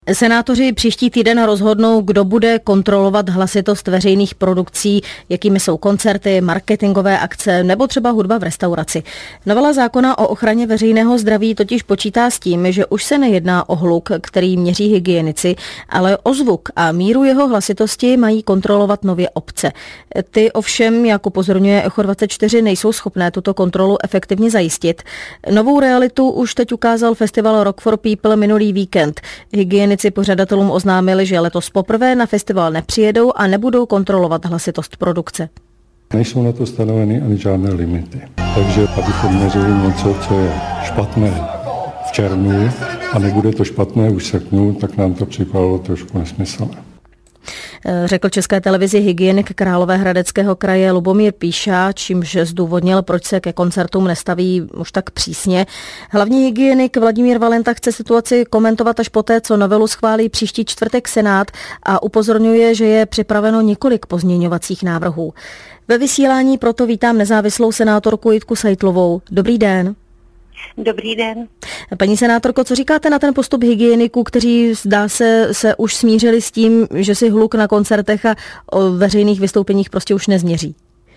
Senátoři příští týden rozhodnou, kdo bude kontrolovat hlasitost veřejných produkcí, jakými jsou koncerty, marketingové akce nebo třeba hudba v restauraci. Novela zákona o ochraně veřejného zdraví totiž počítá s tím, že už se nejedná o hluk, který měří hygienici, ale o zvuk a míru jeho hlasitosti mají kontrolovat nově obce. Ty ovšem, jak upozorňuje Echo 24, nejsou schopné tuto kontrolu efektivně zajistit. Novou realitu už teď ukázal festival Rock for People minulý víkend. Hygienici pořadatelům oznámili, že letos poprvé na festival nepřijedou a nebudou kontrolovat hlasitost produkce. Nejsou na to stanoveny ani žádné limity. Takže abychom měřili něco, co je špatné v červnu a nebude to špatné už v srpnu, tak nám to připadalo trošku nesmyslné. Řekl České televizi hygienik Královéhradeckého kraje Lubomír Píša, čímž zdůvodnil, proč se ke koncertům nestaví už tak přísně. Hlavní hygienik Vladimír Valenta chce situaci komentovat až poté, co novelu schválí příští čtvrtek Senát a upozorňuje, že je připraveno několik pozměňovacích návrhů. Ve vysílání proto vítám nezávislou senátorku Jitku Seitlovou. Dobrý den. Dobrý den. Paní senátorko, co říkáte na ten postup hygieniků, kteří zdá se už smířili s tím, že si hluk na koncertech a o veřejných vystoupeních prostě už nezměří?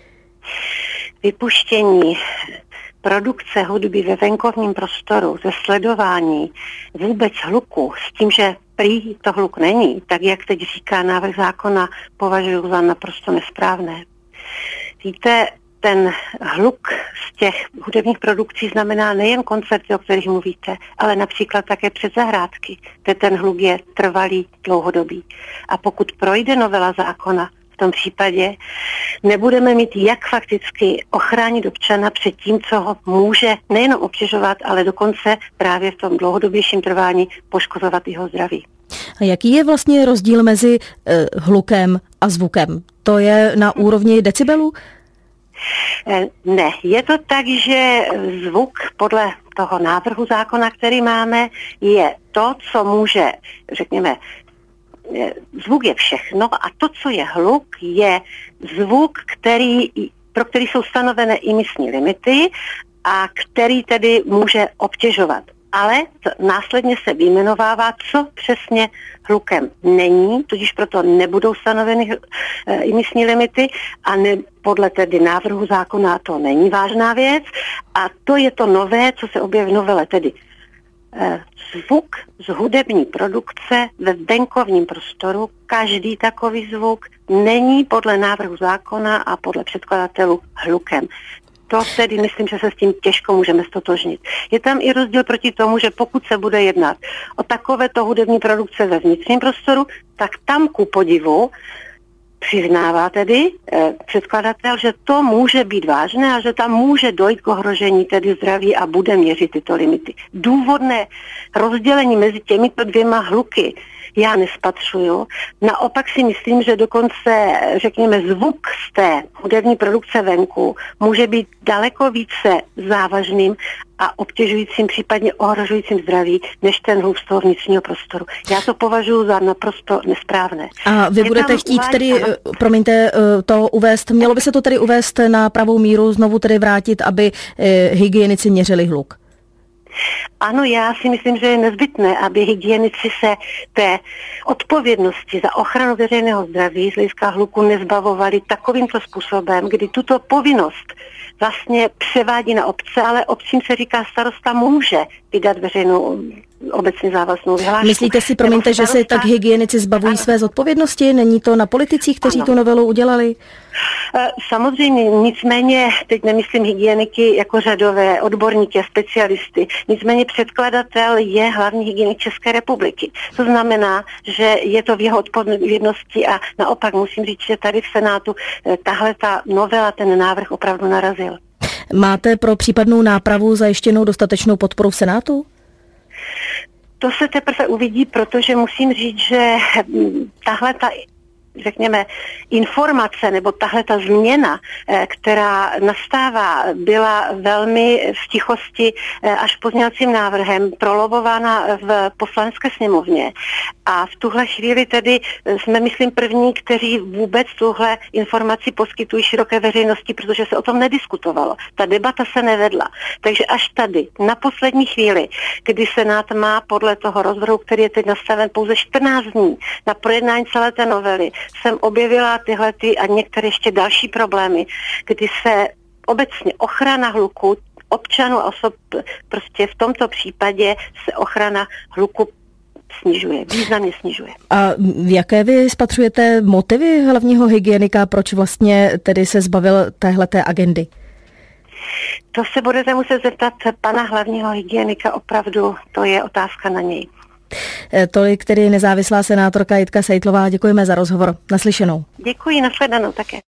Vypuštění produkce hudby ve venkovním prostoru, ze sledování vůbec hluku, s tím, že prý to hluk není, tak jak teď říká návrh zákona, považuji za naprosto nesprávné. Víte, ten hluk z těch hudebních produkcí znamená nejen koncerty, o kterých mluvíte, ale například také předzahrádky, kde ten hluk je trvalý, dlouhodobý. A pokud projde novela zákona, v tom případě nebudeme mít jak fakticky ochránit občana před tím, co ho může nejenom obtěžovat, ale dokonce právě v tom dlouhodobějším trvání poškozovat jeho zdraví. A jaký je vlastně rozdíl mezi hlukem a zvukem? To je na úrovni decibelů? Ne, je to tak, že zvuk podle toho návrhu zákona, který máme, je to, co může, řekněme, zvuk je všechno a to, co je hluk, je zvuk, pro který jsou stanovené imisní limity a který tedy může obtěžovat. Ale následně se vyjmenovává, co přesně hlukem není, tudíž proto nebudou stanoveny imisní limity a podle tedy návrhu zákona to není vážná věc a to je to nové, co se objeví v novele, tedy zvuk z hudební produkce ve venkovním prostoru, každý takový zvuk není podle návrhu zákona a podle předkladatelů hlukem. To tedy myslím, že se s tím těžko můžeme ztotožnit. Je tam i rozdíl proti tomu, že pokud se bude jednat o takovéto hudební produkce ve vnitřním prostoru, tak tam ku podivu přiznává tedy předkladatel, že to může být vážné a že tam může dojít k ohrožení tedy zdraví a bude měřit tyto limity. Důvodné rozdělení mezi těmito dvěma hluky já nespatřuju. Naopak si myslím, že dokonce, řekněme, zvuk z té hudební produkce venku může být daleko více závažným a obtěžujícím, případně ohrožujícím zdraví, než ten hluk z toho vnitřního prostoru. Já to považuji za naprosto nesprávné. A vy budete chtít tedy, promiňte, to uvést, mělo by se to tedy uvést na pravou míru, znovu tedy vrátit, aby hygienici měřili hluk? Ano, já si myslím, že je nezbytné, aby hygienici se té odpovědnosti za ochranu veřejného zdraví z hlediska hluku nezbavovali takovýmto způsobem, kdy tuto povinnost vlastně převádí na obce, ale obcím se říká, starosta může vydat veřejnou obecně závaznou vyhlášku. Myslíte si, promiňte, že se tak hygienici zbavují své zodpovědnosti? Není to na politicích, kteří tu novelu udělali? Samozřejmě, nicméně, teď nemyslím hygieniky jako řadové odborníky a specialisty, nicméně předkladatel je hlavní hygienik České republiky. To znamená, že je to v jeho odpovědnosti a naopak musím říct, že tady v Senátu tahle ta novela, ten návrh opravdu narazil. Máte pro případnou nápravu zajištěnou dostatečnou podporu v Senátu? To se teprve uvidí, protože musím říct, že tahle ta řekněme, informace nebo tahle ta změna, která nastává, byla velmi v tichosti až pozměňovacím návrhem prolobována v Poslanecké sněmovně. A v tuhle chvíli tedy jsme, myslím, první, kteří vůbec tuhle informaci poskytují široké veřejnosti, protože se o tom nediskutovalo. Ta debata se nevedla. Takže až tady, na poslední chvíli, kdy Senát má podle toho rozvrhu, který je teď nastaven pouze 14 dní na projednání celé té novely, jsem objevila tyhle a některé ještě další problémy, kdy se obecně ochrana hluku občanů a osob, prostě v tomto případě se ochrana hluku snižuje, významně snižuje. A jaké vy spatřujete motivy hlavního hygienika, proč vlastně tedy se zbavil téhleté agendy? To se budete muset zeptat pana hlavního hygienika, opravdu to je otázka na něj. Tolik tedy nezávislá senátorka Jitka Seitlová. Děkujeme za rozhovor. Naslyšenou. Děkuji, nashledanou také.